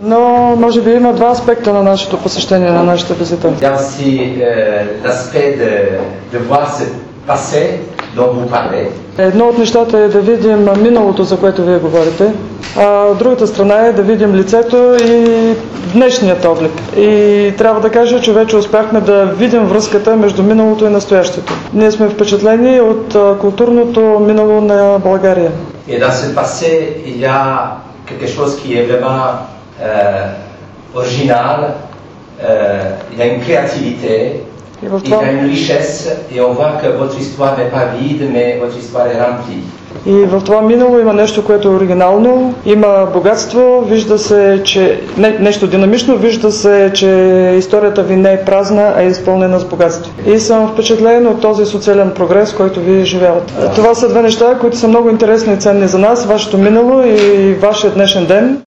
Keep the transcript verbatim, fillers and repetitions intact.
Но може би има два аспекта на нашето посещение, на нашата визита. Il y a aussi euh, l'aspect de, de voir ce passé dont vous parlez. Едно от нещата е да видим миналото, за което вие говорите, а от другата страна е да видим лицето и днешният облик. И трябва да кажа, че вече успяхме да видим връзката между миналото и настоящето. Ние сме впечатлени от културното минало на България. Et dans ce passé, il y a quelque chose qui est vraiment euh, original, euh, il y a une créativité, И в il y това, a une richesse, et on voit que votre histoire n'est pas vide, mais votre histoire est remplie. и в това минало има нещо, което е оригинално, има богатство, вижда се, че не, нещо динамично, вижда се, че историята ви не е празна, а е изпълнена с богатство. И съм впечатлен от този социален прогрес, който вие живеете. Това са две неща, които са много интересни и ценни за нас, вашето минало и вашия днешен ден.